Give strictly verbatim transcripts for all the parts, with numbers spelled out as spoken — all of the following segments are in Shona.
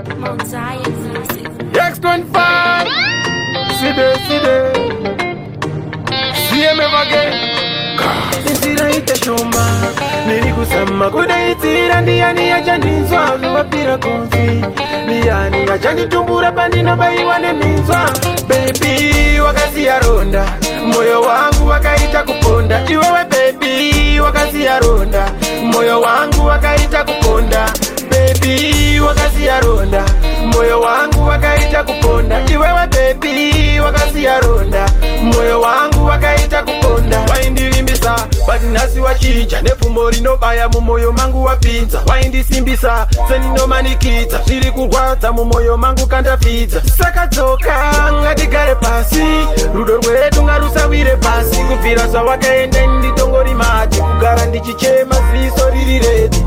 X twenty-five. See there, see there. See him ever again. Nisira ite shoma niri kusema kudaitira ndiyani yachandinzwa vapira konfi ndiyani yachanditumbura pandino baiwane minzwa baby wakasiya ronda moyo wangu wakaita kuponda iwewe baby wakasiya ronda moyo wangu wakaita kuponda baby wakasiya ronda moyo wangu wakaita kuponda iwewe baby wakasiya ronda moyo wangu wakaita kuponda waindilimbisa but nasi wachicha nefumbo rinobaya mumoyo mangu wapinza waindisimbisa seninomanikidza zviri kurwadza mumoyo mangu kandafidza saka dzoka ngatigare pasi rudo rwedu ngarusawire pasi kubvira zvawakaenda nditongori mati kugara ndichichema ziso riri redi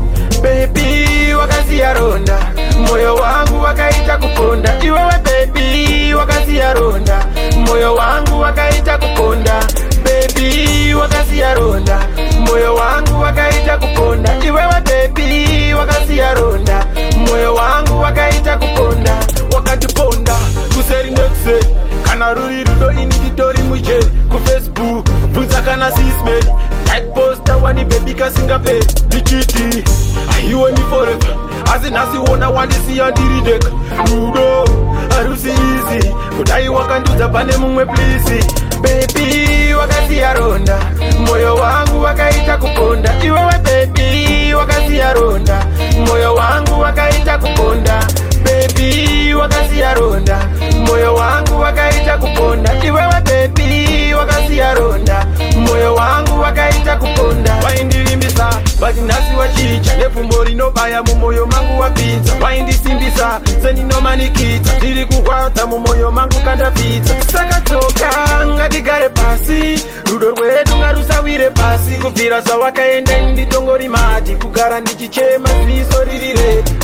baby wakasiya ronda moyo wangu wakaita kuponda iwewe baby wakasiya ronda moyo wangu wakaita kuponda baby wakasiya ronda moyo wangu wakaita kuponda iwewe baby wakasiya ronda moyo wangu wakaita kuponda wakatiponda kuseri nekuseri kana ruri rudo ini titori mujeri kufacebook bvunza kana sismedi like poster wani baby kasingaperi ndichiti aiweni forever asi nhasiona wandisiya ndirideka rudo harusiizi kudai wakandudza pane mumwe plisi baby wakasiya ronda moyo wangu wakaita kuponda iwewe baby wakasiya ronda moyo wangu wakaita kuponda baby wakasiya ronda moyo wangu wakaita kuponda iwewe baby wakasiya ronda moyo wangu wakaita kuponda waindilimbisa but nhasi wachicha nefumbo rinobaya mumoyo mangu wapinza waindisimbisa seninomanikidza zviri kurwadza mumoyo mangu kandapidza saka dzoka ngatigare pasi rudo rwedu ngarusawire pasi kubvira zvawakaenda nditongori mati kugara ndichichema ziso riri redi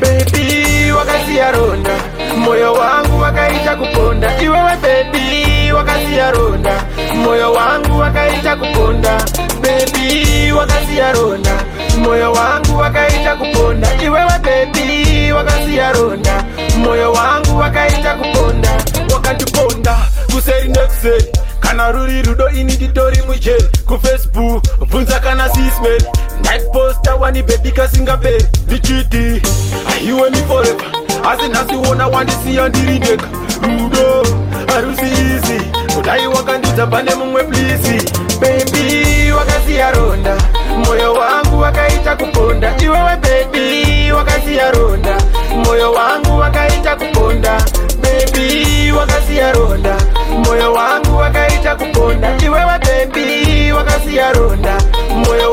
baby wakasiya ronda moyo wangu wakaita kuponda iwewe baby wakasiya ronda moyo wangu wakaita kuponda baby wakasiya ronda moyo wangu wakaita kuponda iwewe baby wakasiya ronda moyo wangu wakaita kuponda wakatiponda kuseri nekuseri kana ruri rudo ini titori mujeri kufacebook bvunza kana sismedi like poster wani baby kasingaperi ndichiti aiweni forever asi nhasiona wandisiya ndirideka rudo harusiizi kudai wakandudza pane mumwe plisi baby wakasiya ronda moyo wangu wakaita kuponda iwewe baby wakasiya ronda moyo wangu wakaita kuponda baby wakasiya ronda moyo wangu wakaita kuponda iwewe baby wakasiya ronda moyo